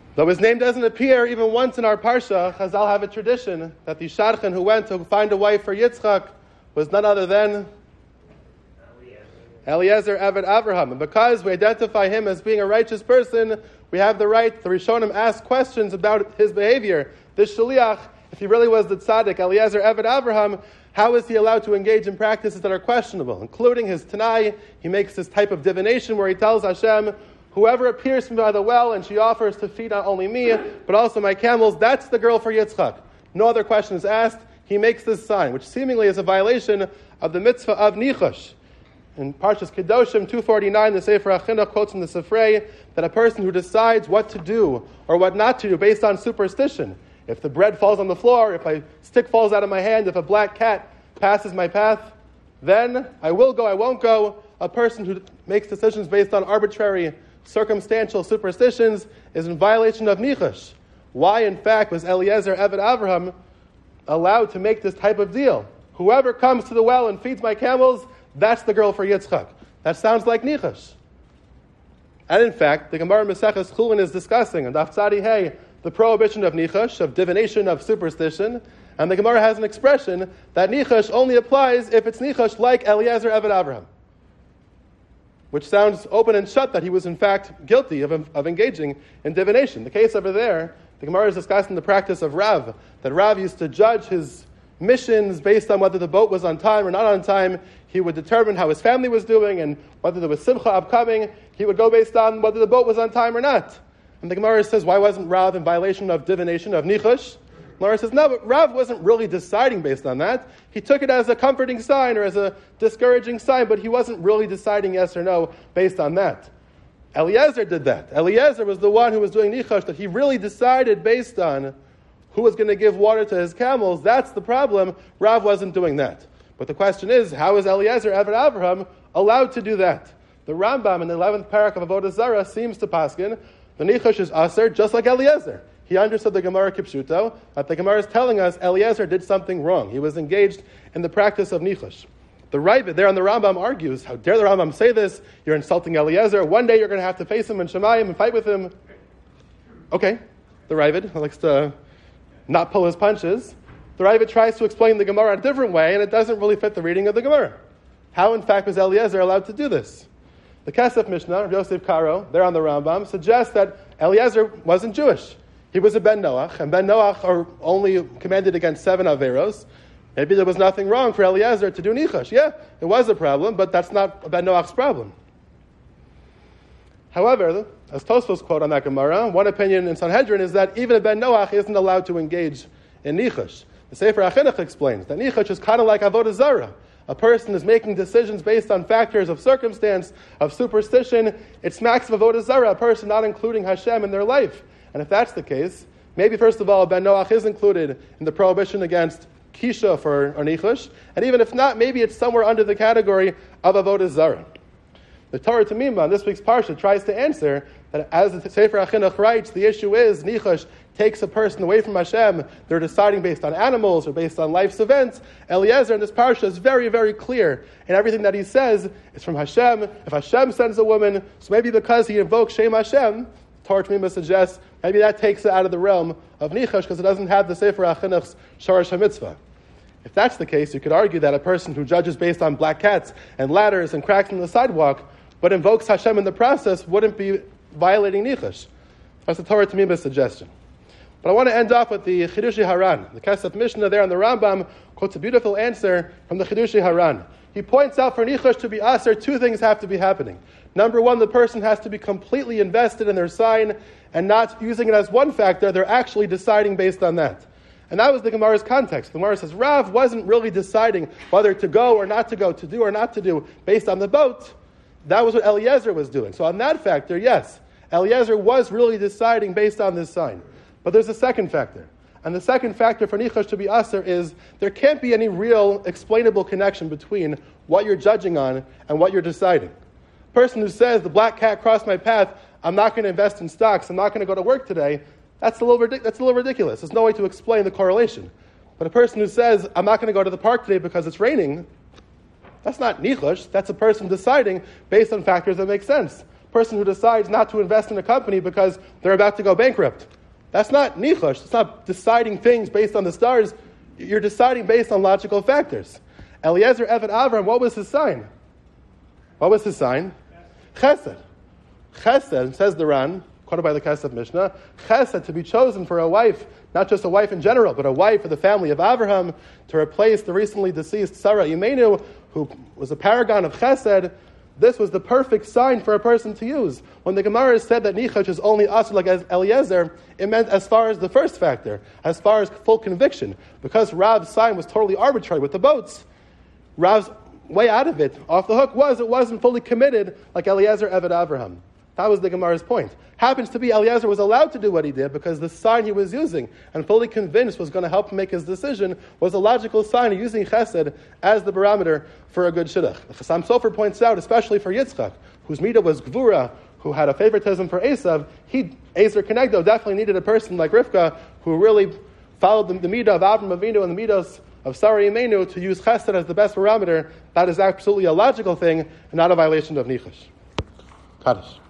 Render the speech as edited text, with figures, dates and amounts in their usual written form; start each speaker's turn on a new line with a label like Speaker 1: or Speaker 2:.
Speaker 1: Though his name doesn't appear even once in our Parsha, Chazal have a tradition that the Shadchan who went to find a wife for Yitzchak was none other than Eliezer Eved Avraham. And because we identify him as being a righteous person, we have the right, the Rishonim ask questions about his behavior. This Shaliach, if he really was the tzaddik, Eliezer Eved Avraham, how is he allowed to engage in practices that are questionable, including his Tanai? He makes this type of divination where he tells Hashem, whoever appears from by the well and she offers to feed not only me, but also my camels, that's the girl for Yitzchak. No other question is asked. He makes this sign, which seemingly is a violation of the mitzvah of Nichush. In Parshas Kedoshim 249, the Sefer HaChinuch quotes from the Sifrei that a person who decides what to do or what not to do based on superstition, if the bread falls on the floor, if a stick falls out of my hand, if a black cat passes my path, then I will go, I won't go. A person who makes decisions based on arbitrary, circumstantial superstitions is in violation of Nichush. Why, in fact, was Eliezer Eved Avraham allowed to make this type of deal? Whoever comes to the well and feeds my camels, that's the girl for Yitzchak. That sounds like Nichush. And in fact, the Gemara Maseches Chulin is discussing in Daf Tzadi Hey the prohibition of Nichush, of divination, of superstition. And the Gemara has an expression that Nichush only applies if it's Nichush like Eliezer Eved Avraham, which sounds open and shut that he was in fact guilty of engaging in divination. The case over there, the Gemara is discussing the practice of Rav, that Rav used to judge his missions based on whether the boat was on time or not on time. He would determine how his family was doing and whether there was simcha upcoming. He would go based on whether the boat was on time or not. And the Gemara says, why wasn't Rav in violation of divination, of Nichush? The Gemara says, no, but Rav wasn't really deciding based on that. He took it as a comforting sign or as a discouraging sign, but he wasn't really deciding yes or no based on that. Eliezer did that. Eliezer was the one who was doing Nichush, that he really decided based on who was going to give water to his camels. That's the problem. Rav wasn't doing that. But the question is, how is Eliezer Eved Avraham allowed to do that? The Rambam in the 11th parak of Avodah Zarah seems to paskin the Nichush is aser, just like Eliezer. He understood the Gemara Kipshuto, that the Gemara is telling us Eliezer did something wrong. He was engaged in the practice of Nichush. The Ravid there on the Rambam argues, how dare the Rambam say this? You're insulting Eliezer. One day you're going to have to face him in Shemayim and fight with him. Okay, the Ravid likes to not pull his punches. The Ravid tries to explain the Gemara a different way, and it doesn't really fit the reading of the Gemara. How, in fact, was Eliezer allowed to do this? The Kesef Mishnah, Yosef Karo, there on the Rambam, suggests that Eliezer wasn't Jewish. He was a Ben Noach, and Ben Noach are only commanded against 7 Averos. Maybe there was nothing wrong for Eliezer to do Nichush. Yeah, it was a problem, but that's not Ben Noach's problem. However, as Tosfos quote on that Gemara, one opinion in Sanhedrin is that even a Ben Noach isn't allowed to engage in Nichush. The Sefer HaChinuch explains that Nichush is kind of like Avodah Zarah. A person is making decisions based on factors of circumstance, of superstition. It smacks of Avodah Zarah, a person not including Hashem in their life. And if that's the case, maybe first of all, Ben Noach is included in the prohibition against Kisha for Nichush. And even if not, maybe it's somewhere under the category of Avodah Zarah. The Torah Tamima in this week's Parsha tries to answer that as the Sefer HaChinuch writes, the issue is Nichush takes a person away from Hashem. They're deciding based on animals or based on life's events. Eliezer in this Parsha is very, very clear. And everything that he says is from Hashem. If Hashem sends a woman, so maybe because he invokes Shem Hashem, Torah Tamima suggests maybe that takes it out of the realm of Nichush because it doesn't have the Sefer HaChinuch's Sharash HaMitzvah. If that's the case, you could argue that a person who judges based on black cats and ladders and cracks in the sidewalk but invokes Hashem in the process wouldn't be violating Nichush. That's the Torah Tamima's suggestion. But I want to end off with the Chidushi Haran. The Kesef Mishnah there on the Rambam quotes a beautiful answer from the Chidushi Haran. He points out for Nichush to be aser, 2 things have to be happening. Number 1, the person has to be completely invested in their sign and not using it as one factor. They're actually deciding based on that. And that was the Gemara's context. The Gemara says Rav wasn't really deciding whether to go or not to go, to do or not to do, based on the boat. That was what Eliezer was doing. So on that factor, yes, Eliezer was really deciding based on this sign. But there's a second factor. And the second factor for Nichush to be aser is there can't be any real explainable connection between what you're judging on and what you're deciding. A person who says, the black cat crossed my path, I'm not going to invest in stocks, I'm not going to go to work today, that's a little ridiculous. There's no way to explain the correlation. But a person who says, I'm not going to go to the park today because it's raining, that's not Nichush. That's a person deciding based on factors that make sense. person who decides not to invest in a company because they're about to go bankrupt. That's not nichush. It's not deciding things based on the stars. You're deciding based on logical factors. Eliezer Eved Avram, what was his sign? What was his sign? Chesed. Chesed, says the Ran, quoted by the Kesef Mishnah, Chesed, to be chosen for a wife, not just a wife in general, but a wife for the family of Avraham, to replace the recently deceased Sarah Imenu, who was a paragon of Chesed. This was the perfect sign for a person to use. When the Gemara said that nichush is only asur like Eliezer, it meant as far as the first factor, as far as full conviction. Because Rav's sign was totally arbitrary with the boats, Rav's way out of it, off the hook, it wasn't fully committed like Eliezer Eved Avraham. That was the Gemara's point. Happens to be Eliezer was allowed to do what he did because the sign he was using and fully convinced was going to help him make his decision was a logical sign of using chesed as the barometer for a good shidduch. The Chassam Sofer points out, especially for Yitzchak, whose midah was gvura, who had a favoritism for Esav, Ezer Kenegdo definitely needed a person like Rivka who really followed the midah of Avram Avinu and the midos of Sarah Imenu to use chesed as the best barometer. That is absolutely a logical thing and not a violation of nichush. Kaddish.